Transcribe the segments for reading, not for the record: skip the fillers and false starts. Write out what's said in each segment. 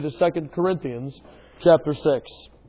To 2 Corinthians chapter 6.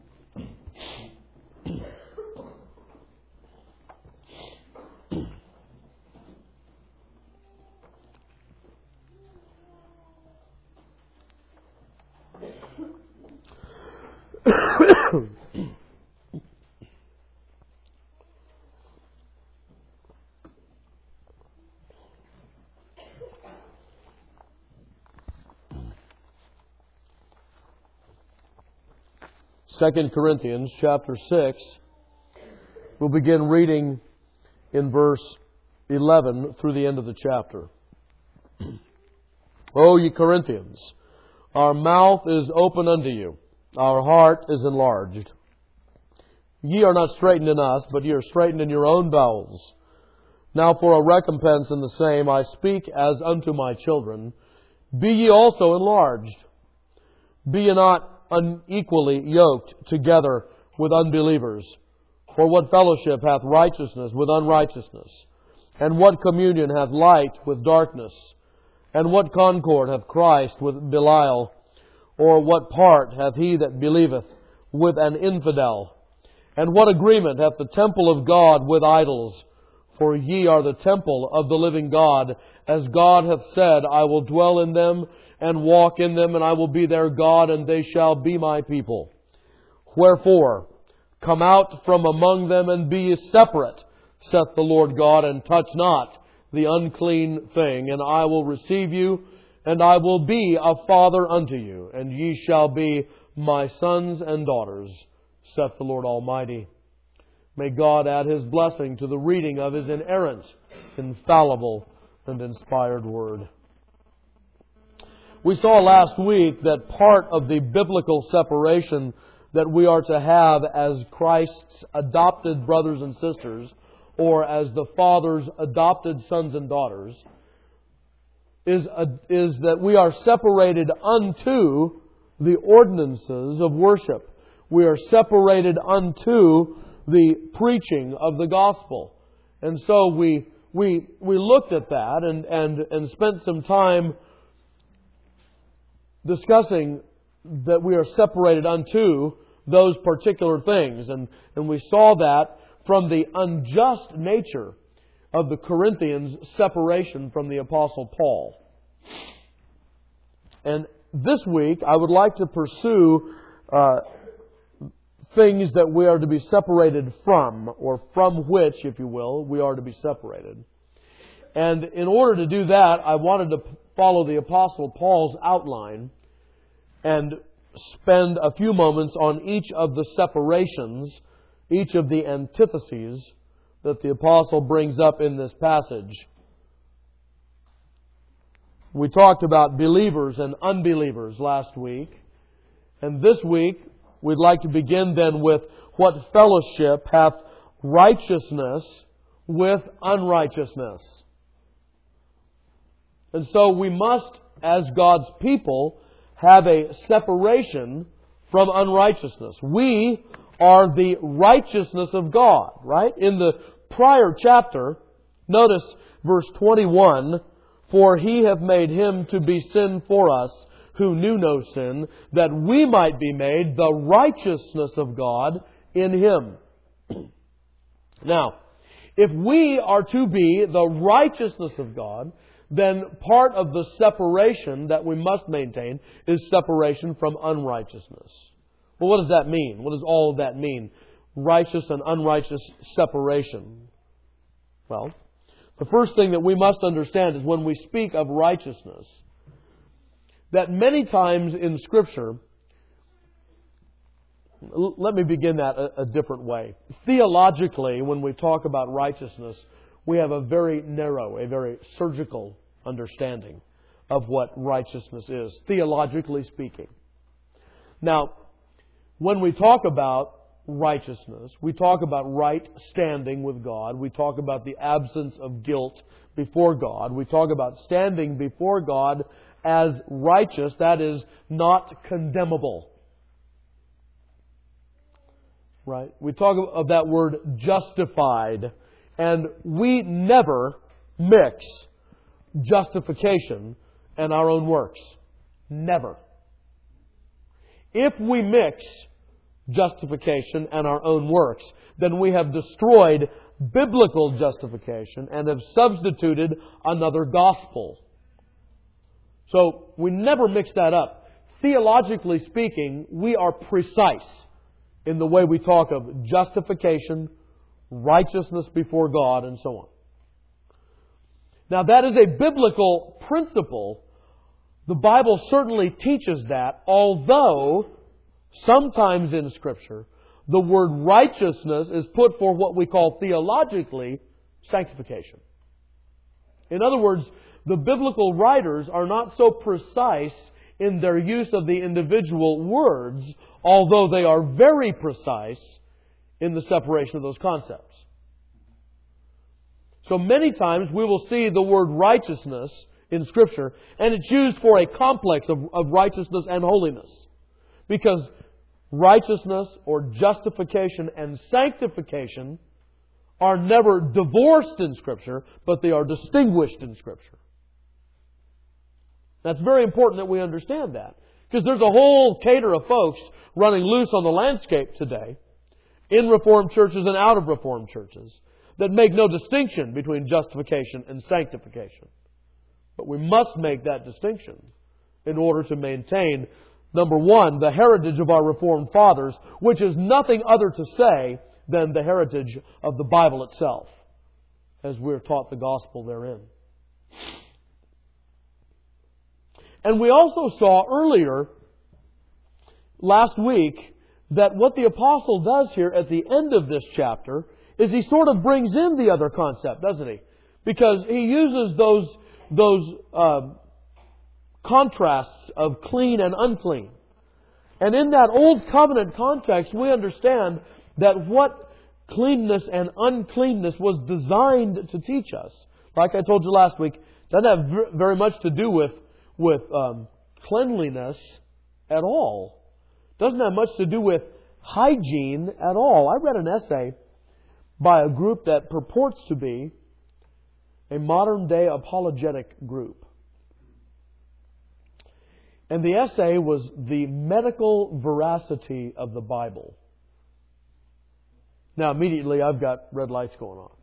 Second Corinthians chapter 6. We'll begin reading in verse 11 through the end of the chapter. O ye Corinthians, our mouth is open unto you, our heart is enlarged. Ye are not straitened in us, but ye are straitened in your own bowels. Now for a recompense in the same I speak as unto my children, be ye also enlarged. Be ye not unequally yoked together with unbelievers. For what fellowship hath righteousness with unrighteousness? And what communion hath light with darkness? And what concord hath Christ with Belial? Or what part hath he that believeth with an infidel? And what agreement hath the temple of God with idols? For ye are the temple of the living God, as God hath said, I will dwell in them and walk in them, and I will be their God, and they shall be my people. Wherefore, come out from among them and be ye separate, saith the Lord God, and touch not the unclean thing, and I will receive you, and I will be a father unto you, and ye shall be my sons and daughters, saith the Lord Almighty. May God add His blessing to the reading of His inerrant, infallible, and inspired Word. We saw last week that part of the biblical separation that we are to have as Christ's adopted brothers and sisters, or as the Father's adopted sons and daughters, is that we are separated unto the ordinances of worship. We are separated unto the preaching of the gospel. And so we looked at that and spent some time discussing that we are separated unto those particular things. And we saw that from the unjust nature of the Corinthians' separation from the Apostle Paul. And this week I would like to pursue things that we are to be separated from, or from which, if you will, we are to be separated. And in order to do that, I wanted to follow the Apostle Paul's outline and spend a few moments on each of the separations, each of the antitheses that the Apostle brings up in this passage. We talked about believers and unbelievers last week. And this week, we'd like to begin then with what fellowship hath righteousness with unrighteousness. And so we must, as God's people, have a separation from unrighteousness. We are the righteousness of God, right? In the prior chapter, notice verse 21, For He hath made Him to be sin for us, who knew no sin, that we might be made the righteousness of God in Him. Now, if we are to be the righteousness of God, then part of the separation that we must maintain is separation from unrighteousness. Well, what does that mean? What does all of that mean? Righteous and unrighteous separation. Well, the first thing that we must understand is when we speak of righteousness, that many times in Scripture, let me begin that a different way. Theologically, when we talk about righteousness, we have a very narrow, a very surgical understanding of what righteousness is, theologically speaking. Now, when we talk about righteousness, we talk about right standing with God. We talk about the absence of guilt before God. We talk about standing before God as righteous, that is, not condemnable. Right? We talk of that word justified, and we never mix justification and our own works. Never. If we mix justification and our own works, then we have destroyed biblical justification and have substituted another gospel. So we never mix that up. Theologically speaking, we are precise in the way we talk of justification, righteousness before God, and so on. Now that is a biblical principle. The Bible certainly teaches that, although sometimes in Scripture the word righteousness is put for what we call theologically sanctification. In other words, the biblical writers are not so precise in their use of the individual words, although they are very precise in the separation of those concepts. So many times we will see the word righteousness in Scripture, and it's used for a complex of righteousness and holiness. Because righteousness or justification and sanctification are never divorced in Scripture, but they are distinguished in Scripture. That's very important that we understand that. Because there's a whole cater of folks running loose on the landscape today, in Reformed churches and out of Reformed churches, that make no distinction between justification and sanctification. But we must make that distinction in order to maintain, number one, the heritage of our Reformed fathers, which is nothing other to say than the heritage of the Bible itself, as we're taught the gospel therein. And we also saw earlier, last week, that what the apostle does here at the end of this chapter is he sort of brings in the other concept, doesn't he? Because he uses those contrasts of clean and unclean. And in that Old Covenant context, we understand that what cleanness and uncleanness was designed to teach us, like I told you last week, doesn't have very much to do with cleanliness at all. Doesn't have much to do with hygiene at all. I read an essay by a group that purports to be a modern-day apologetic group. And the essay was the medical veracity of the Bible. Now, immediately I've got red lights going on.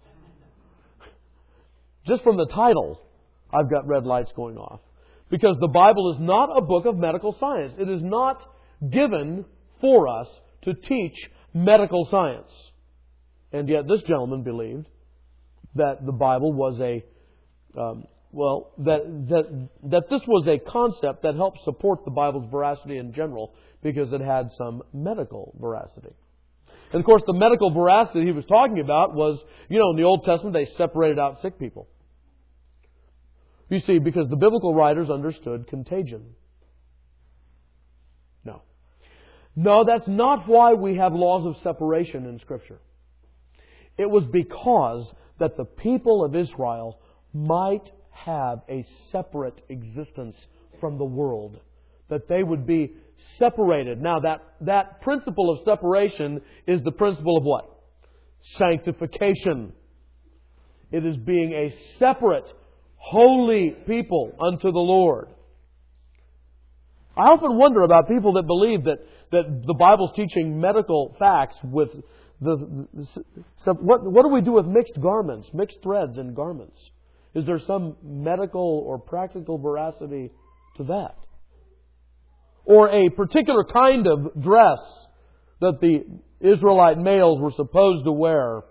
Just from the title, I've got red lights going off. Because the Bible is not a book of medical science. It is not given for us to teach medical science. And yet this gentleman believed that the Bible was that this was a concept that helped support the Bible's veracity in general because it had some medical veracity. And of course the medical veracity he was talking about was, in the Old Testament they separated out sick people. You see, because the biblical writers understood contagion. No, that's not why we have laws of separation in Scripture. It was because that the people of Israel might have a separate existence from the world. That they would be separated. Now, that principle of separation is the principle of what? Sanctification. It is being a separate, holy people unto the Lord. I often wonder about people that believe that the Bible's teaching medical facts with what do we do with mixed garments, mixed threads in garments? Is there some medical or practical veracity to that? Or a particular kind of dress that the Israelite males were supposed to wear,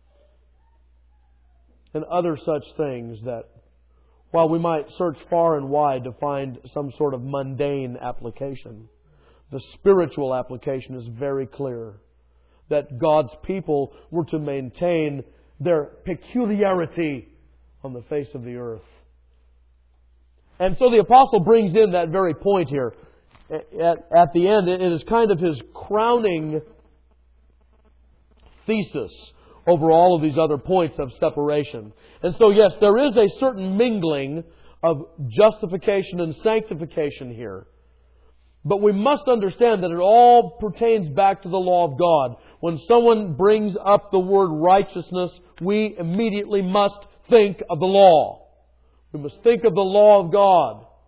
and other such things that, while we might search far and wide to find some sort of mundane application, the spiritual application is very clear. That God's people were to maintain their peculiarity on the face of the earth. And so the apostle brings in that very point here. At the end, it is kind of his crowning thesis over all of these other points of separation. And so yes, there is a certain mingling of justification and sanctification here. But we must understand that it all pertains back to the law of God. When someone brings up the word righteousness, we immediately must think of the law. We must think of the law of God.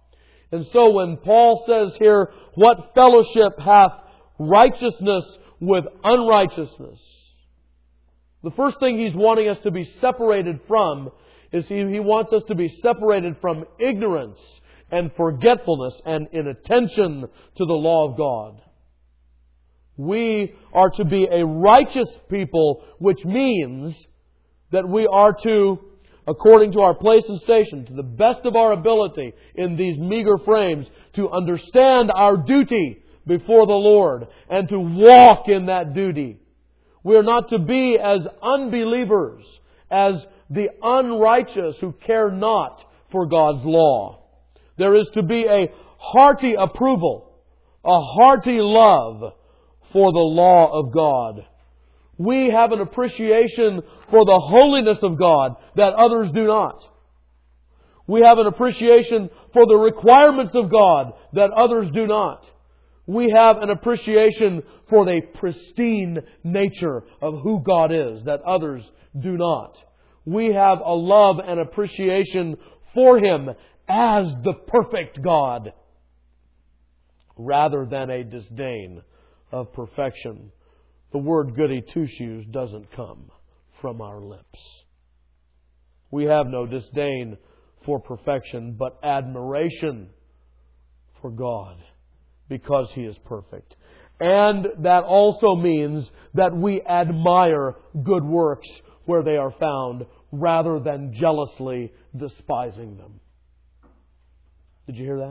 And so when Paul says here, what fellowship hath righteousness with unrighteousness? The first thing he's wanting us to be separated from is he wants us to be separated from ignorance and forgetfulness and inattention to the law of God. We are to be a righteous people, which means that we are to, according to our place and station, to the best of our ability in these meager frames, to understand our duty before the Lord and to walk in that duty. We are not to be as unbelievers, as the unrighteous who care not for God's law. There is to be a hearty approval, a hearty love for the law of God. We have an appreciation for the holiness of God that others do not. We have an appreciation for the requirements of God that others do not. We have an appreciation for the pristine nature of who God is that others do not. We have a love and appreciation for Him as the perfect God, rather than a disdain of perfection. The word goody two-shoes doesn't come from our lips. We have no disdain for perfection, but admiration for God, because He is perfect. And that also means that we admire good works where they are found, rather than jealously despising them. Did you hear that?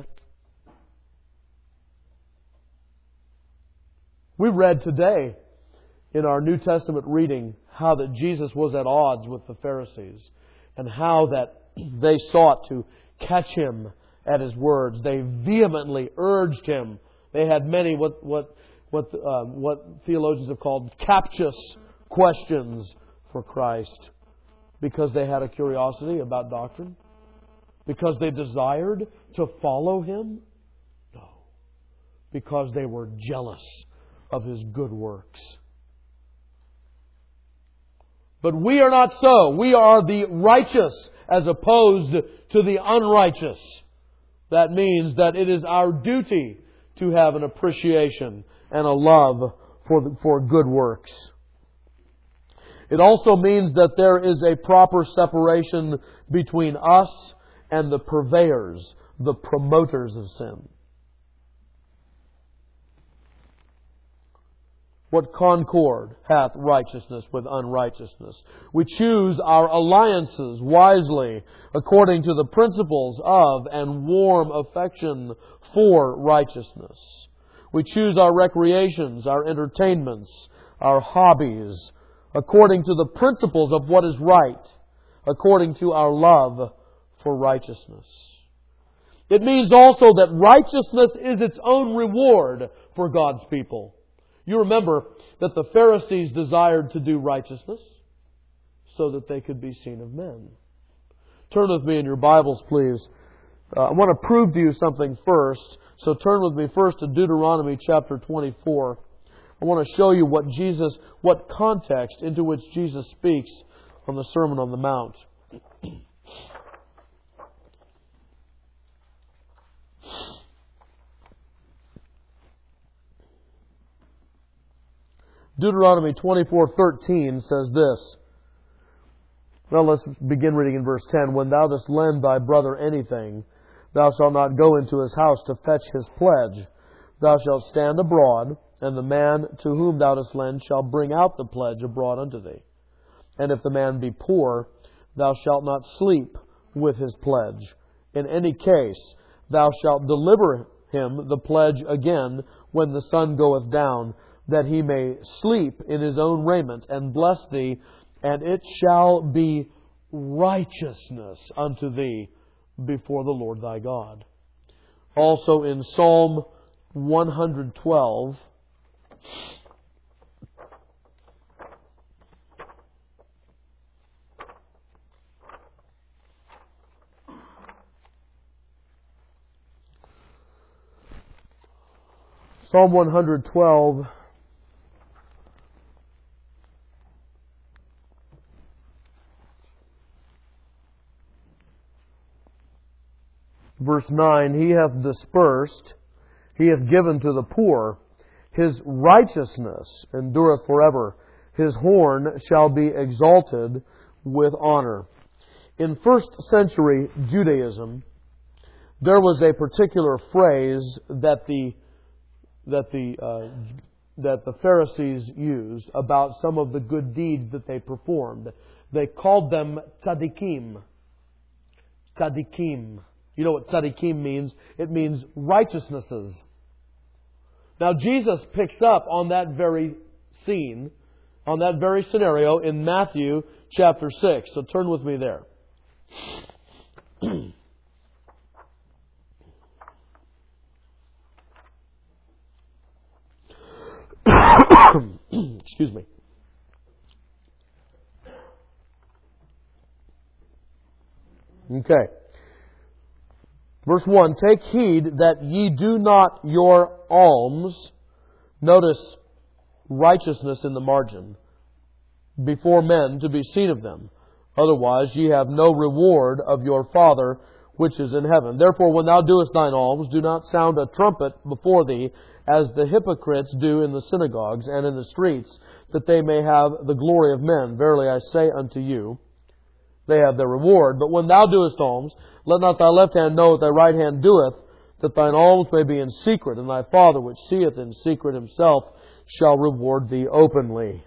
We read today in our New Testament reading how that Jesus was at odds with the Pharisees and how that they sought to catch Him at His words. They vehemently urged Him. They had many what theologians have called captious questions for Christ, because they had a curiosity about doctrine, because they desired to follow Him. No, because they were jealous of His good works. But we are not so. We are the righteous as opposed to the unrighteous. That means that it is our duty to have an appreciation and a love for good works. It also means that there is a proper separation between us and the purveyors, the promoters of sin. What concord hath righteousness with unrighteousness? We choose our alliances wisely, according to the principles of and warm affection for righteousness. We choose our recreations, our entertainments, our hobbies, according to the principles of what is right, according to our love for righteousness. It means also that righteousness is its own reward for God's people. You remember that the Pharisees desired to do righteousness so that they could be seen of men. Turn with me in your Bibles, please. I want to prove to you something first. So turn with me first to Deuteronomy chapter 24. I want to show you what context into which Jesus speaks on the Sermon on the Mount. Deuteronomy 24:13 says this. Well, let's begin reading in verse 10. When thou dost lend thy brother anything, thou shalt not go into his house to fetch his pledge. Thou shalt stand abroad, and the man to whom thou dost lend shall bring out the pledge abroad unto thee. And if the man be poor, thou shalt not sleep with his pledge. In any case, thou shalt deliver him the pledge again when the sun goeth down, that he may sleep in his own raiment, and bless thee, and it shall be righteousness unto thee before the Lord thy God. Also in Psalm 112, Psalm 112, verse verse 9, He hath dispersed, He hath given to the poor. His righteousness endureth forever. His horn shall be exalted with honor. In first century Judaism, there was a particular phrase that the Pharisees used about some of the good deeds that they performed. They called them tzaddikim. Tzaddikim. You know what tzaddikim means? It means righteousnesses. Now Jesus picks up on that very scene, on that very scenario in Matthew chapter 6. So turn with me there. Excuse me. Okay. Verse 1, Take heed that ye do not your alms, notice righteousness in the margin, before men to be seen of them. Otherwise ye have no reward of your Father which is in heaven. Therefore when thou doest thine alms, do not sound a trumpet before thee, as the hypocrites do in the synagogues and in the streets, that they may have the glory of men. Verily I say unto you, they have their reward. But when thou doest alms, let not thy left hand know what thy right hand doeth, that thine alms may be in secret, and thy Father which seeth in secret Himself shall reward thee openly.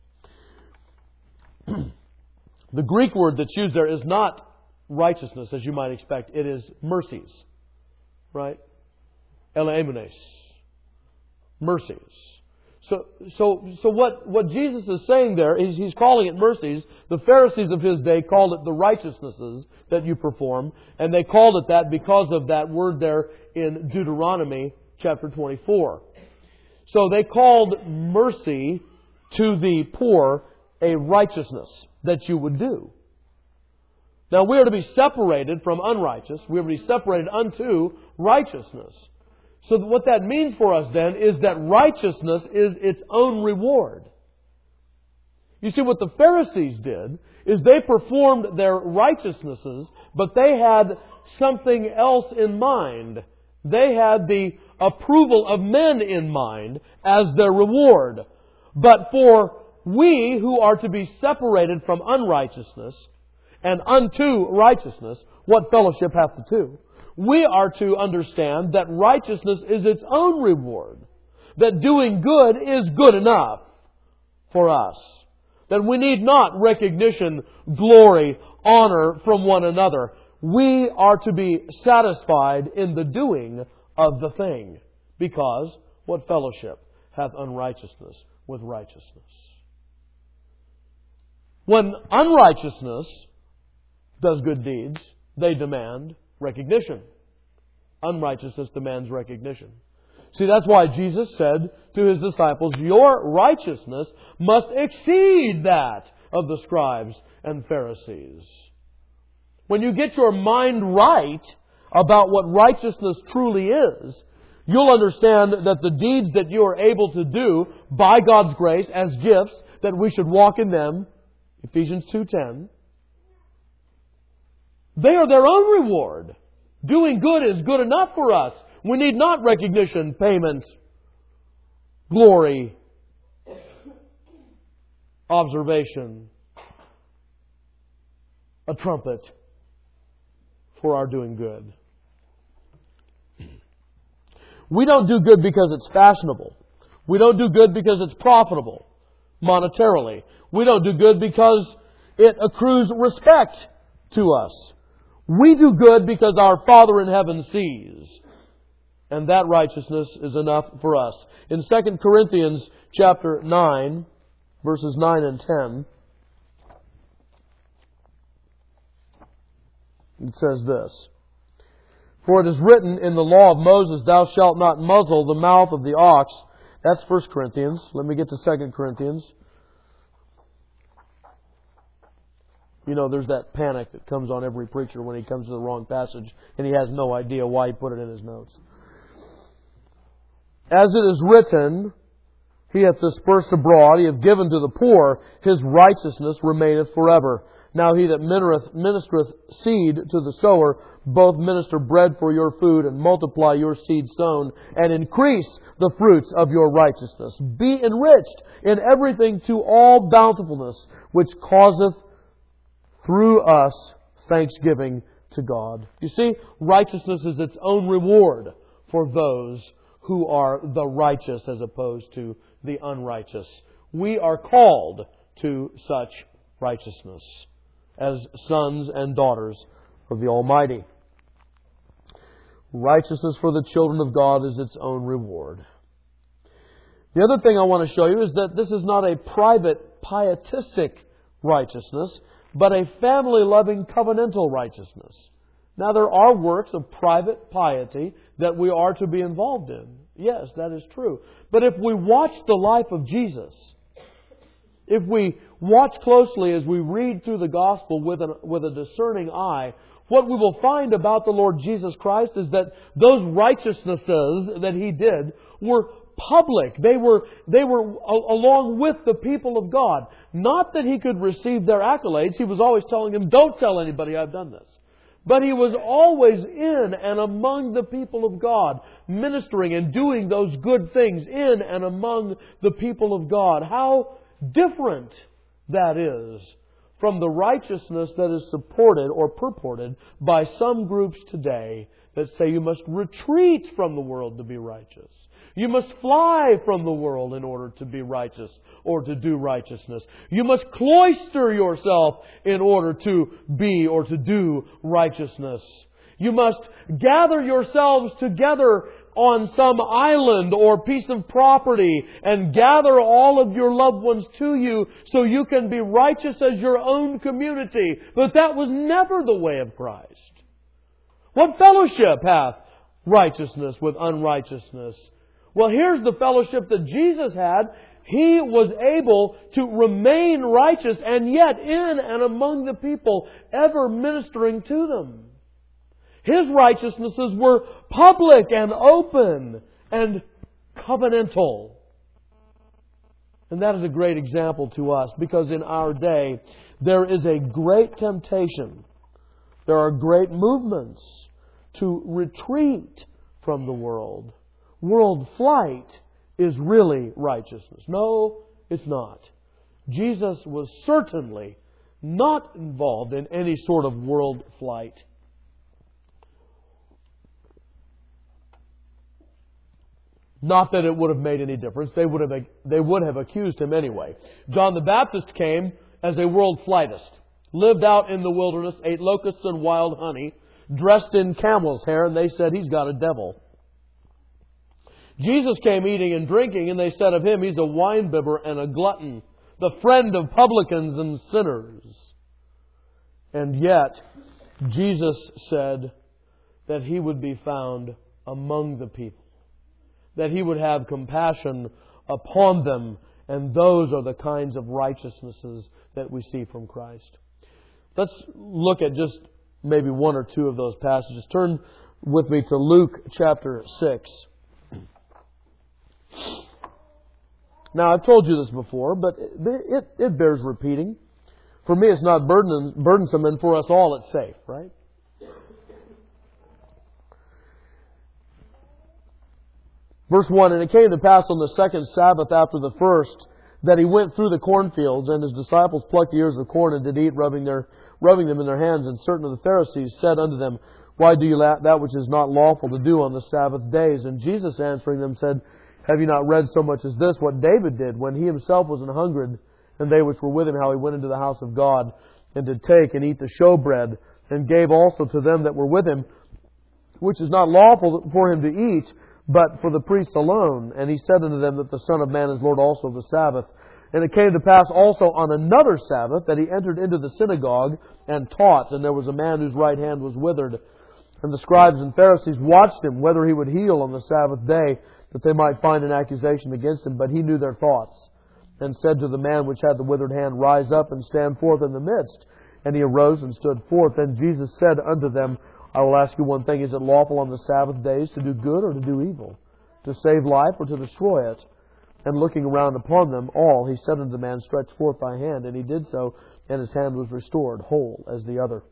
The Greek word that's used there is not righteousness, as you might expect. It is mercies. Right? Eleemones. Mercies. So what Jesus is saying there is He's calling it mercies. The Pharisees of His day called it the righteousnesses that you perform. And they called it that because of that word there in Deuteronomy chapter 24. So they called mercy to the poor a righteousness that you would do. Now we are to be separated from unrighteous. We are to be separated unto righteousness. So what that means for us then is that righteousness is its own reward. You see, what the Pharisees did is they performed their righteousnesses, but they had something else in mind. They had the approval of men in mind as their reward. But for we who are to be separated from unrighteousness and unto righteousness, what fellowship hath the two? We are to understand that righteousness is its own reward. That doing good is good enough for us. That we need not recognition, glory, honor from one another. We are to be satisfied in the doing of the thing. Because what fellowship hath unrighteousness with righteousness? When unrighteousness does good deeds, they demand recognition. Unrighteousness demands recognition. See, that's why Jesus said to His disciples, your righteousness must exceed that of the scribes and Pharisees. When you get your mind right about what righteousness truly is, you'll understand that the deeds that you are able to do by God's grace as gifts, that we should walk in them, Ephesians 2:10, they are their own reward. Doing good is good enough for us. We need not recognition, payment, glory, observation, a trumpet for our doing good. We don't do good because it's fashionable. We don't do good because it's profitable monetarily. We don't do good because it accrues respect to us. We do good because our Father in heaven sees. And that righteousness is enough for us. In 2 Corinthians chapter 9, verses 9 and 10, it says this. For it is written in the law of Moses, thou shalt not muzzle the mouth of the ox. That's 1 Corinthians. Let me get to 2 Corinthians. You know, there's that panic that comes on every preacher when he comes to the wrong passage and he has no idea why he put it in his notes. As it is written, He hath dispersed abroad, He hath given to the poor, His righteousness remaineth forever. Now He that ministereth seed to the sower, both minister bread for your food, and multiply your seed sown, and increase the fruits of your righteousness. Be enriched in everything to all bountifulness, which causeth through us thanksgiving to God. You see, righteousness is its own reward for those who are the righteous as opposed to the unrighteous. We are called to such righteousness as sons and daughters of the Almighty. Righteousness for the children of God is its own reward. The other thing I want to show you is that this is not a private pietistic righteousness, but a family-loving covenantal righteousness. Now, there are works of private piety that we are to be involved in. Yes, that is true. But if we watch the life of Jesus, if we watch closely as we read through the Gospel with a discerning eye, what we will find about the Lord Jesus Christ is that those righteousnesses that He did were public. They were along with the people of God. Not that He could receive their accolades. He was always telling them, don't tell anybody I've done this. But He was always in and among the people of God, ministering and doing those good things in and among the people of God. How different that is from the righteousness that is supported or purported by some groups today that say you must retreat from the world to be righteous. You must fly from the world in order to be righteous or to do righteousness. You must cloister yourself in order to be or to do righteousness. You must gather yourselves together on some island or piece of property and gather all of your loved ones to you so you can be righteous as your own community. But that was never the way of Christ. What fellowship hath righteousness with unrighteousness? Well, here's the fellowship that Jesus had. He was able to remain righteous and yet in and among the people, ever ministering to them. His righteousnesses were public and open and covenantal. And that is a great example to us because in our day there is a great temptation. There are great movements to retreat from the world. World flight is really righteousness. No, it's not. Jesus was certainly not involved in any sort of world flight. Not that it would have made any difference. They would have accused Him anyway. John the Baptist came as a world flightist. Lived out in the wilderness, ate locusts and wild honey, dressed in camel's hair, and they said, he's got a devil. Jesus came eating and drinking, and they said of Him, He's a winebibber and a glutton, the friend of publicans and sinners. And yet, Jesus said that He would be found among the people, that He would have compassion upon them, and those are the kinds of righteousnesses that we see from Christ. Let's look at just maybe one or two of those passages. Turn with me to Luke chapter 6. Now, I've told you this before, but it bears repeating. For me, it's not burdensome, and for us all, it's safe, right? Verse 1, And it came to pass on the second Sabbath after the first, that He went through the cornfields, and His disciples plucked the ears of corn and did eat, rubbing them in their hands. And certain of the Pharisees said unto them, Why do you that which is not lawful to do on the Sabbath days? And Jesus answering them said, Have you not read so much as this, what David did, when he himself was an hungred, and they which were with him, how he went into the house of God, and did take and eat the showbread, and gave also to them that were with him, which is not lawful for him to eat, but for the priests alone. And He said unto them that the Son of Man is Lord also of the Sabbath. And it came to pass also on another Sabbath that He entered into the synagogue and taught, and there was a man whose right hand was withered. And the scribes and Pharisees watched Him, whether He would heal on the Sabbath day, that they might find an accusation against Him. But He knew their thoughts, and said to the man which had the withered hand, Rise up and stand forth in the midst. And he arose and stood forth. Then Jesus said unto them, I will ask you one thing, is it lawful on the Sabbath days to do good or to do evil? To save life or to destroy it? And looking around upon them all, He said unto the man, Stretch forth thy hand. And he did so, and his hand was restored, whole as the other.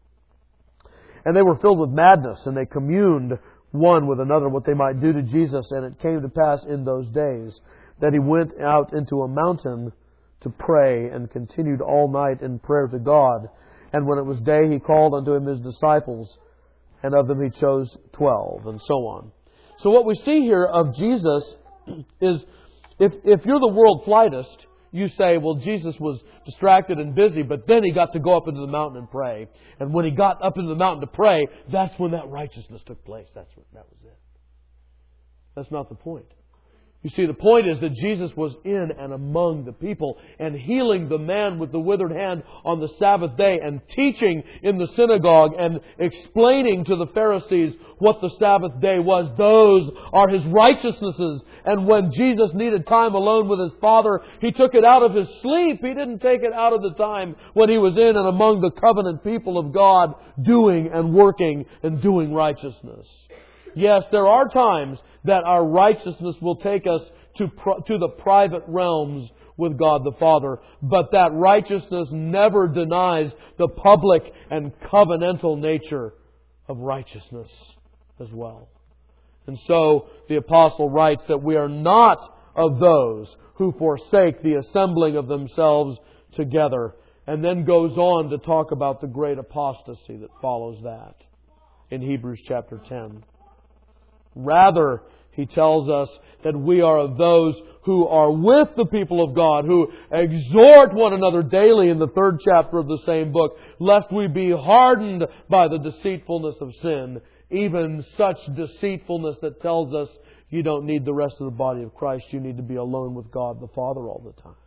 And they were filled with madness, and they communed one with another what they might do to Jesus. And it came to pass in those days that He went out into a mountain to pray, and continued all night in prayer to God. And when it was day, He called unto Him His disciples, and of them He chose 12, and so on. So what we see here of Jesus is, if you're the world flightist, you say, well, Jesus was distracted and busy, but then He got to go up into the mountain and pray. And when He got up into the mountain to pray, that's when that righteousness took place. That was it. That's not the point. You see, the point is that Jesus was in and among the people and healing the man with the withered hand on the Sabbath day and teaching in the synagogue and explaining to the Pharisees what the Sabbath day was. Those are His righteousnesses. And when Jesus needed time alone with His Father, He took it out of His sleep. He didn't take it out of the time when He was in and among the covenant people of God, doing and working and doing righteousness. Yes, there are times that our righteousness will take us to the private realms with God the Father. But that righteousness never denies the public and covenantal nature of righteousness as well. And so the Apostle writes that we are not of those who forsake the assembling of themselves together. And then goes on to talk about the great apostasy that follows that in Hebrews chapter 10. Rather, he tells us that we are of those who are with the people of God, who exhort one another daily in the 3rd chapter of the same book, lest we be hardened by the deceitfulness of sin. Even such deceitfulness that tells us you don't need the rest of the body of Christ. You need to be alone with God the Father all the time.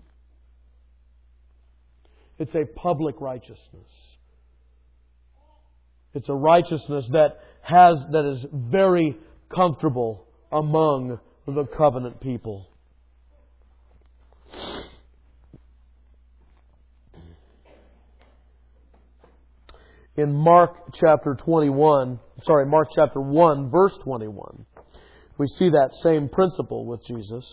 It's a public righteousness. It's a righteousness that is very comfortable among the covenant people. In Mark chapter 1, verse 21, we see that same principle with Jesus.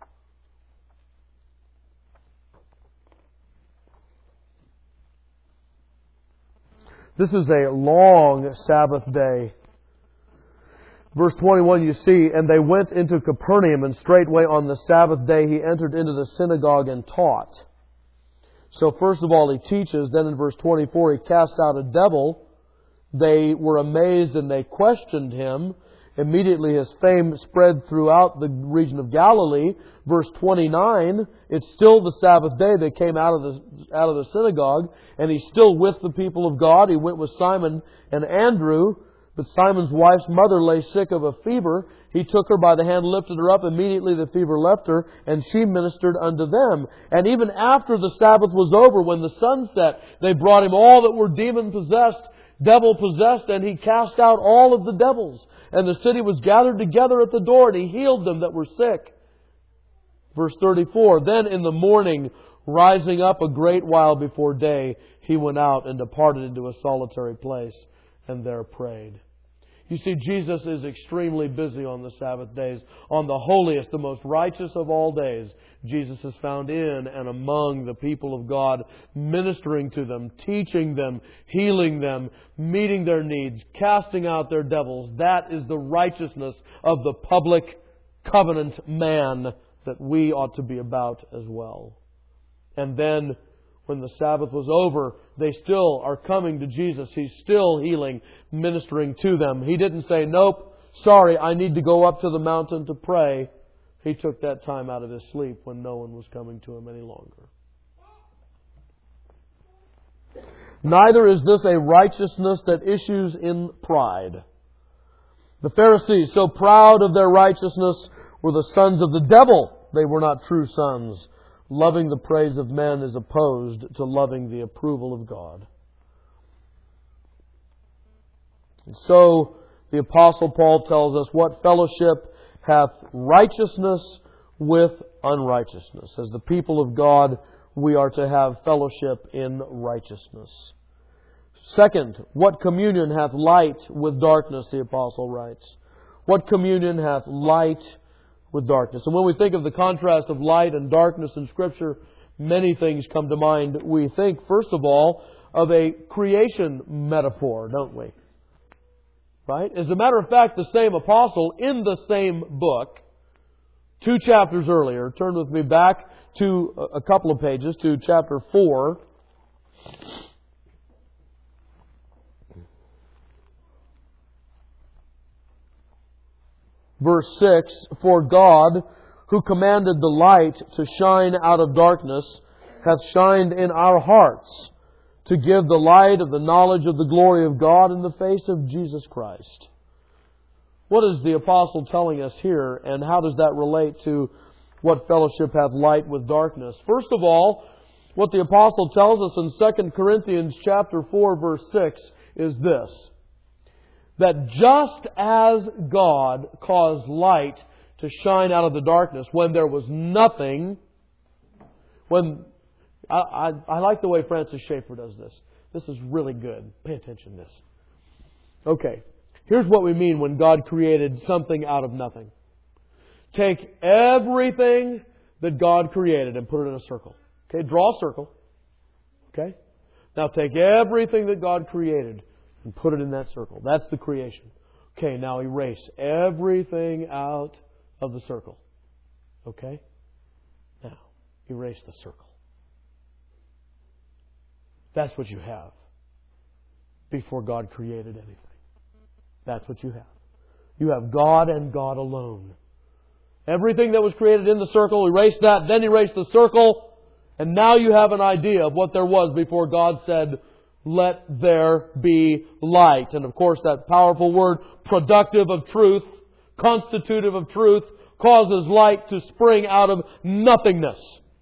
This is a long Sabbath day. Verse 21 you see, and they went into Capernaum, and straightway on the Sabbath day He entered into the synagogue and taught. So first of all He teaches, then in verse 24 He cast out a devil. They were amazed and they questioned Him. Immediately His fame spread throughout the region of Galilee. Verse 29, it's still the Sabbath day. They came out of the synagogue, and He's still with the people of God. He went with Simon and Andrew. But Simon's wife's mother lay sick of a fever. He took her by the hand, lifted her up. Immediately the fever left her, and she ministered unto them. And even after the Sabbath was over, when the sun set, they brought Him all that were demon-possessed, devil-possessed, and He cast out all of the devils. And the city was gathered together at the door, and He healed them that were sick. Verse 34, then in the morning, rising up a great while before day, He went out and departed into a solitary place, and there prayed. You see, Jesus is extremely busy on the Sabbath days. On the holiest, the most righteous of all days, Jesus is found in and among the people of God, ministering to them, teaching them, healing them, meeting their needs, casting out their devils. That is the righteousness of the public covenant man that we ought to be about as well. And then, when the Sabbath was over, they still are coming to Jesus. He's still healing, ministering to them. He didn't say, nope, sorry, I need to go up to the mountain to pray. He took that time out of His sleep when no one was coming to Him any longer. Neither is this a righteousness that issues in pride. The Pharisees, so proud of their righteousness, were the sons of the devil. They were not true sons. Loving the praise of men is opposed to loving the approval of God. And so the Apostle Paul tells us, what fellowship hath righteousness with unrighteousness? As the people of God, we are to have fellowship in righteousness. Second, what communion hath light with darkness, the Apostle writes. What communion hath light with darkness. And when we think of the contrast of light and darkness in Scripture, many things come to mind. We think, first of all, of a creation metaphor, don't we? Right? As a matter of fact, the same apostle in the same book, 2 chapters earlier, turn with me back to a couple of pages, to chapter 4. Verse 6, "For God, who commanded the light to shine out of darkness, hath shined in our hearts, to give the light of the knowledge of the glory of God in the face of Jesus Christ." What is the apostle telling us here, and how does that relate to what fellowship hath light with darkness? First of all, what the apostle tells us in 2 Corinthians chapter 4, verse 6 is this: that just as God caused light to shine out of the darkness when there was nothing, I like the way Francis Schaeffer does this. This is really good. Pay attention to this. Okay, here's what we mean when God created something out of nothing. Take everything that God created and put it in a circle. Okay, draw a circle. Okay? Now take everything that God created and put it in that circle. That's the creation. Okay, now erase everything out of the circle. Okay? Now, erase the circle. That's what you have before God created anything. That's what you have. You have God and God alone. Everything that was created in the circle, erase that, then erase the circle, and now you have an idea of what there was before God said, "Let there be light." And of course that powerful word, productive of truth, constitutive of truth, causes light to spring out of nothingness.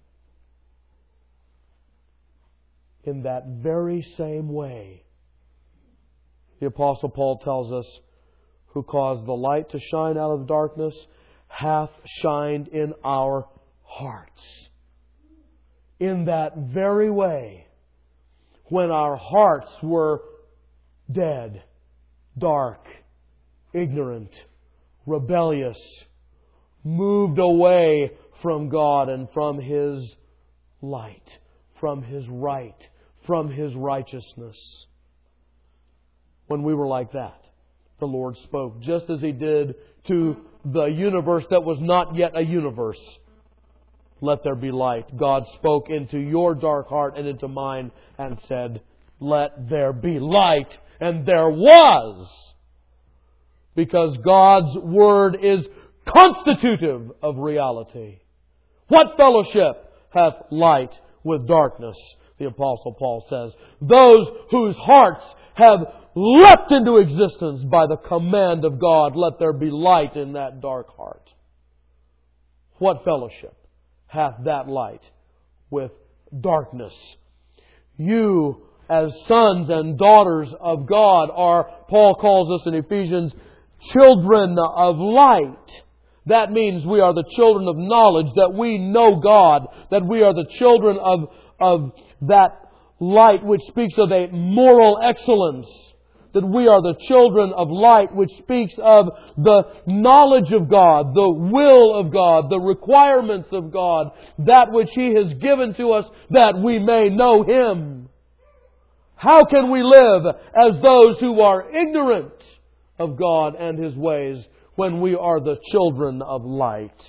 In that very same way, the Apostle Paul tells us, "Who caused the light to shine out of darkness, hath shined in our hearts." In that very way, when our hearts were dead, dark, ignorant, rebellious, moved away from God and from His light, from His right, from His righteousness. When we were like that, the Lord spoke, just as He did to the universe that was not yet a universe. "Let there be light." God spoke into your dark heart and into mine and said, "Let there be light." And there was. Because God's Word is constitutive of reality. What fellowship hath light with darkness? The Apostle Paul says, "Those whose hearts have leapt into existence by the command of God, let there be light in that dark heart." What fellowship hath that light with darkness? You, as sons and daughters of God, are, Paul calls us in Ephesians, children of light. That means we are the children of knowledge, that we know God, that we are the children of that light which speaks of a moral excellence, that we are the children of light which speaks of the knowledge of God, the will of God, the requirements of God, that which He has given to us that we may know Him. How can we live as those who are ignorant of God and His ways when we are the children of light?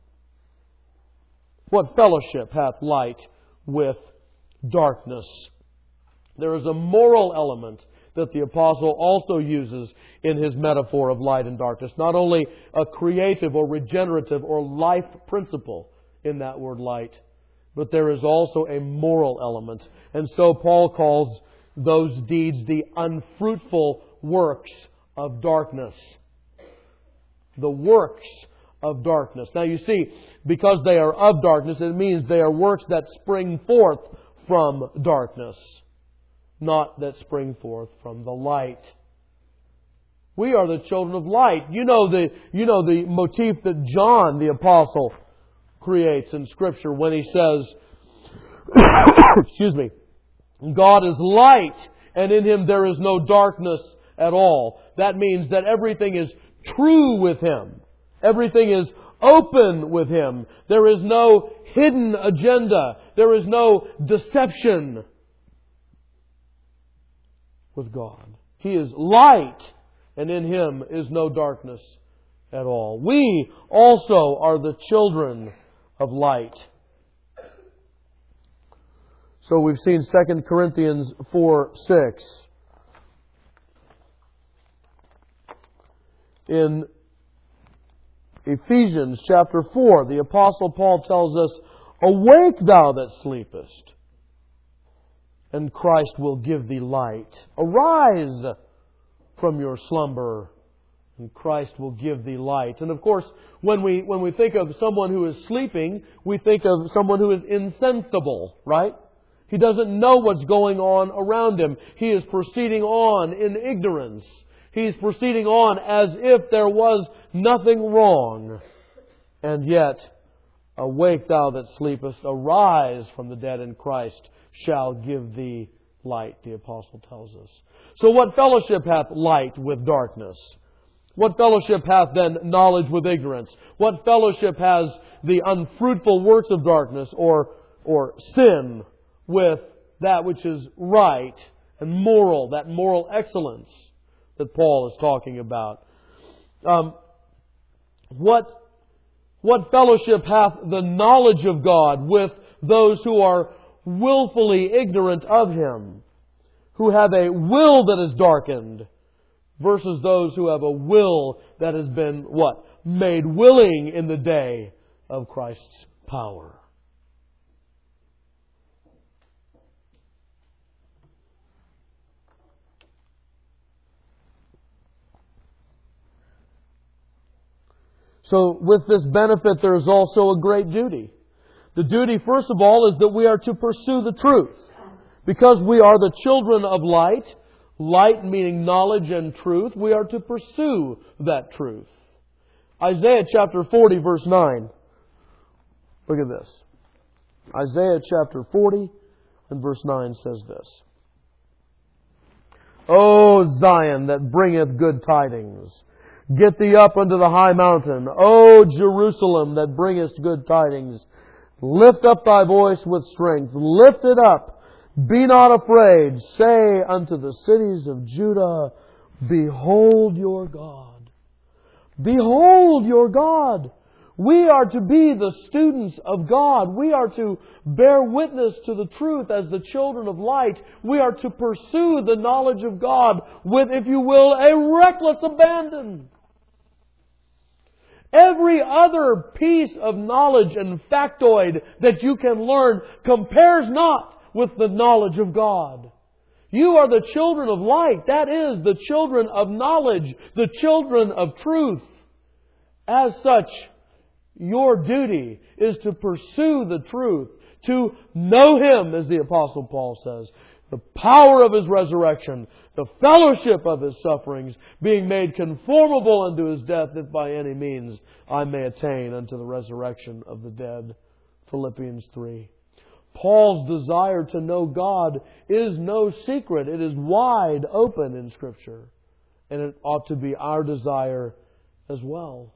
What fellowship hath light with darkness? There is a moral element that the Apostle also uses in his metaphor of light and darkness. Not only a creative or regenerative or life principle in that word light, but there is also a moral element. And so Paul calls those deeds the unfruitful works of darkness. The works of darkness. Now you see, because they are of darkness, it means they are works that spring forth from darkness, not that spring forth from the light. We are the children of light. You know the motif that John the Apostle creates in Scripture when he says, excuse me, God is light, and in Him there is no darkness at all. That means that everything is true with Him. Everything is open with Him. There is no hidden agenda. There is no deception with God. He is light, and in Him is no darkness at all. We also are the children of light. So we've seen 2 Corinthians 4:6. In Ephesians chapter 4, the Apostle Paul tells us, "Awake thou that sleepest, and Christ will give thee light. Arise from your slumber, and Christ will give thee light." And of course, when we think of someone who is sleeping, we think of someone who is insensible, right? He doesn't know what's going on around him. He is proceeding on in ignorance. He's proceeding on as if there was nothing wrong. And yet, awake thou that sleepest, arise from the dead, and Christ shall give thee light, the Apostle tells us. So what fellowship hath light with darkness? What fellowship hath then knowledge with ignorance? What fellowship has the unfruitful works of darkness or sin with that which is right and moral, that moral excellence that Paul is talking about? What fellowship hath the knowledge of God with those who are willfully ignorant of Him, who have a will that is darkened, versus those who have a will that has been, what? Made willing in the day of Christ's power. So with this benefit, there is also a great duty. The duty, first of all, is that we are to pursue the truth. Because we are the children of light, light meaning knowledge and truth, we are to pursue that truth. Isaiah chapter 40, verse 9. Look at this. Isaiah chapter 40 and verse 9 says this. O Zion, that bringeth good tidings, get thee up unto the high mountain. O Jerusalem, that bringest good tidings, lift up thy voice with strength. Lift it up. Be not afraid. Say unto the cities of Judah, behold your God. Behold your God. We are to be the students of God. We are to bear witness to the truth as the children of light. We are to pursue the knowledge of God with, if you will, a reckless abandon. Every other piece of knowledge and factoid that you can learn compares not with the knowledge of God. You are the children of light. That is, the children of knowledge, the children of truth. As such, your duty is to pursue the truth, to know Him, as the Apostle Paul says, the power of His resurrection, the fellowship of His sufferings, being made conformable unto His death, that by any means I may attain unto the resurrection of the dead. Philippians 3. Paul's desire to know God is no secret. It is wide open in Scripture. And it ought to be our desire as well.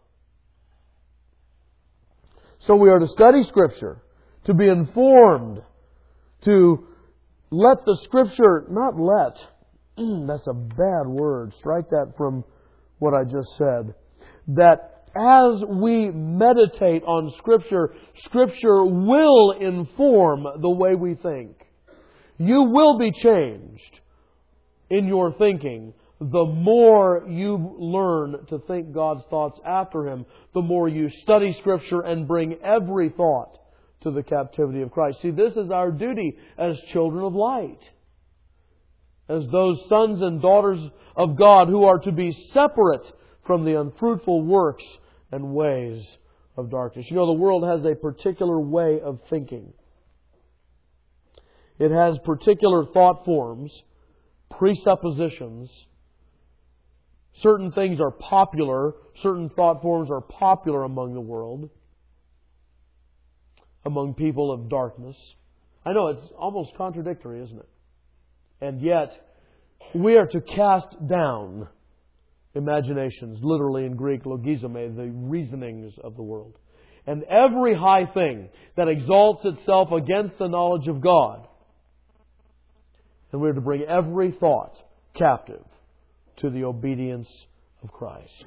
So we are to study Scripture, to be informed, to let the Scripture, not let, that's a bad word. Strike that from what I just said. That as we meditate on Scripture, Scripture will inform the way we think. You will be changed in your thinking. The more you learn to think God's thoughts after Him, the more you study Scripture and bring every thought to the captivity of Christ. See, this is our duty as children of light. As those sons and daughters of God who are to be separate from the unfruitful works and ways of darkness. You know, the world has a particular way of thinking. It has particular thought forms, presuppositions. Certain things are popular. Certain thought forms are popular among the world, among people of darkness. I know it's almost contradictory, isn't it? And yet, we are to cast down imaginations, literally in Greek, logizomai, the reasonings of the world. And every high thing that exalts itself against the knowledge of God. And we're to bring every thought captive to the obedience of Christ.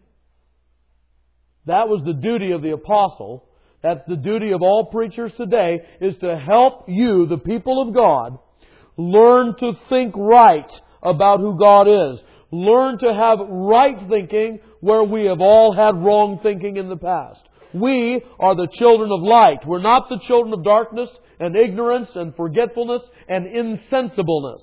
That was the duty of the apostle. That's the duty of all preachers today, is to help you, the people of God, learn to think right about who God is. Learn to have right thinking where we have all had wrong thinking in the past. We are the children of light. We're not the children of darkness and ignorance and forgetfulness and insensibleness.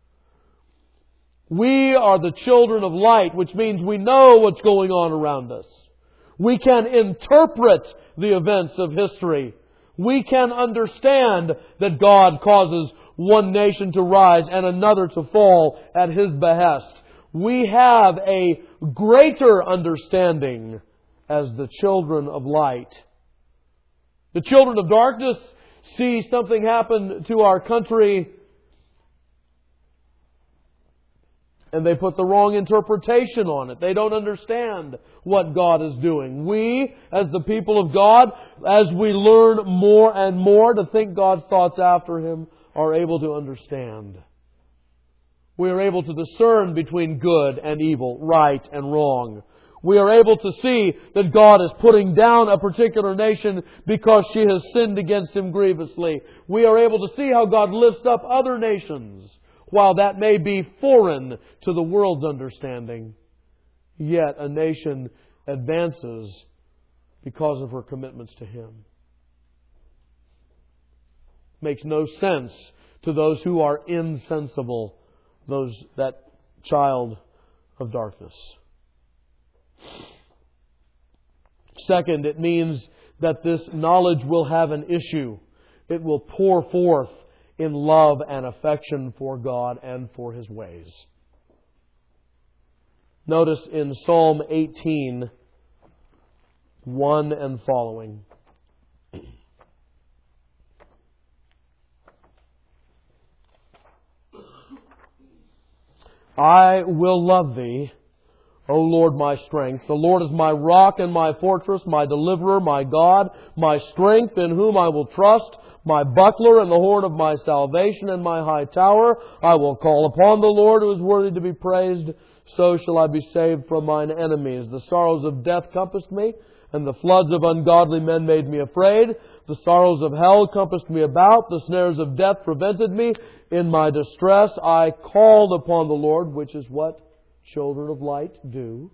We are the children of light, which means we know what's going on around us. We can interpret the events of history. We can understand that God causes one nation to rise and another to fall at His behest. We have a greater understanding as the children of light. The children of darkness see something happen to our country and they put the wrong interpretation on it. They don't understand what God is doing. We, as the people of God, as we learn more and more to think God's thoughts after Him, are able to understand. We are able to discern between good and evil, right and wrong. We are able to see that God is putting down a particular nation because she has sinned against Him grievously. We are able to see how God lifts up other nations, while that may be foreign to the world's understanding. Yet a nation advances because of her commitments to Him. Makes no sense to those who are insensible, that child of darkness. Second, it means that this knowledge will have an issue. It will pour forth in love and affection for God and for His ways. Notice in Psalm 18, 1 and following. I will love Thee, O Lord, my strength. The Lord is my rock and my fortress, my deliverer, my God, my strength in whom I will trust, my buckler and the horn of my salvation and my high tower. I will call upon the Lord who is worthy to be praised. So shall I be saved from mine enemies. The sorrows of death compassed me, and the floods of ungodly men made me afraid. The sorrows of hell compassed me about. The snares of death prevented me. In my distress I called upon the Lord, which is what children of light do,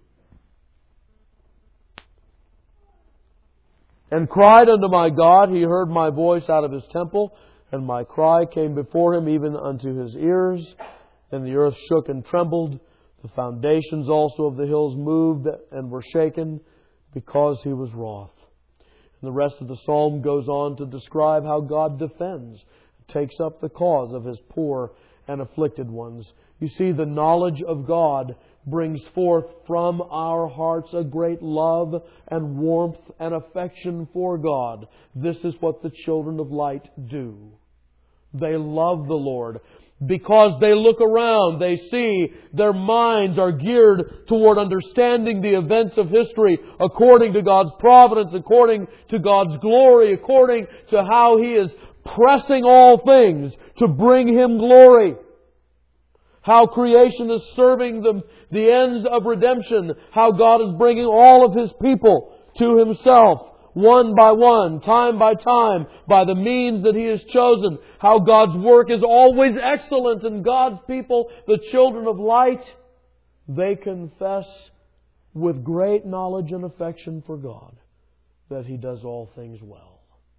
and cried unto my God. He heard my voice out of His temple, and my cry came before Him even unto His ears. And the earth shook and trembled. The foundations also of the hills moved and were shaken, because He was wroth. And the rest of the psalm goes on to describe how God defends, takes up the cause of His poor and afflicted ones. You see, the knowledge of God brings forth from our hearts a great love and warmth and affection for God. This is what the children of light do. They love the Lord. Because they look around, they see their minds are geared toward understanding the events of history according to God's providence, according to God's glory, according to how He is pressing all things to bring Him glory. How creation is serving the ends of redemption. How God is bringing all of His people to Himself, one by one, time by time, by the means that He has chosen. How God's work is always excellent, and God's people, the children of light, they confess with great knowledge and affection for God that He does all things well.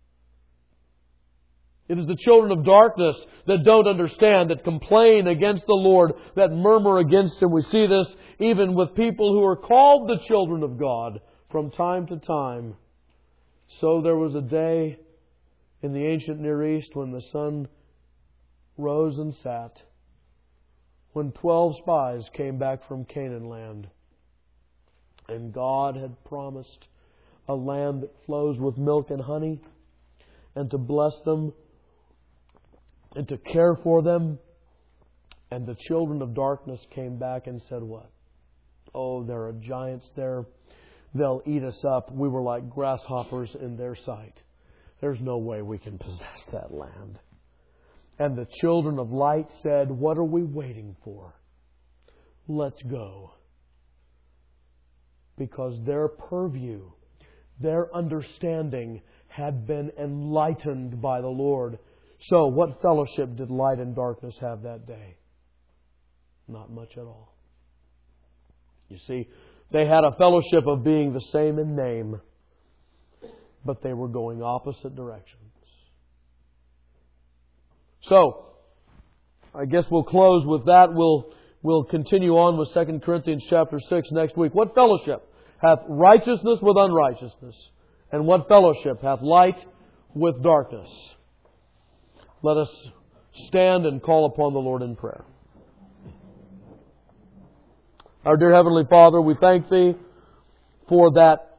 It is the children of darkness that don't understand, that complain against the Lord, that murmur against Him. We see this even with people who are called the children of God from time to time. So there was a day in the ancient Near East when the sun rose and sat, when 12 spies came back from Canaan land. And God had promised a land that flows with milk and honey, and to bless them and to care for them. And the children of darkness came back and said what? Oh, there are giants there. They'll eat us up. We were like grasshoppers in their sight. There's no way we can possess that land. And the children of light said, what are we waiting for? Let's go. Because their purview, their understanding had been enlightened by the Lord. So what fellowship did light and darkness have that day? Not much at all. You see, they had a fellowship of being the same in name, but they were going opposite directions. So, I guess we'll close with that. We'll continue on with 2 Corinthians chapter 6 next week. What fellowship hath righteousness with unrighteousness? And what fellowship hath light with darkness? Let us stand and call upon the Lord in prayer. Our dear Heavenly Father, we thank Thee for that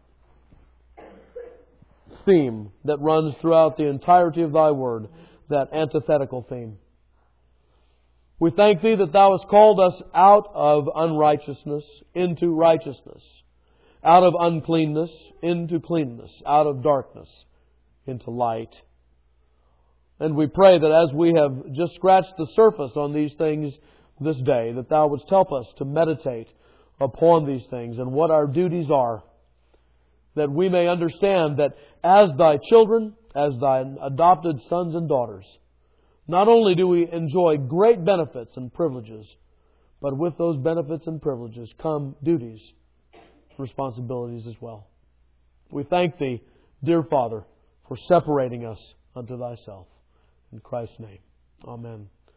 theme that runs throughout the entirety of Thy Word, that antithetical theme. We thank Thee that Thou hast called us out of unrighteousness into righteousness, out of uncleanness into cleanness, out of darkness into light. And we pray that as we have just scratched the surface on these things this day, that Thou wouldst help us to meditate upon these things and what our duties are, that we may understand that as Thy children, as Thy adopted sons and daughters, not only do we enjoy great benefits and privileges, but with those benefits and privileges come duties, responsibilities as well. We thank Thee, dear Father, for separating us unto Thyself. In Christ's name, amen.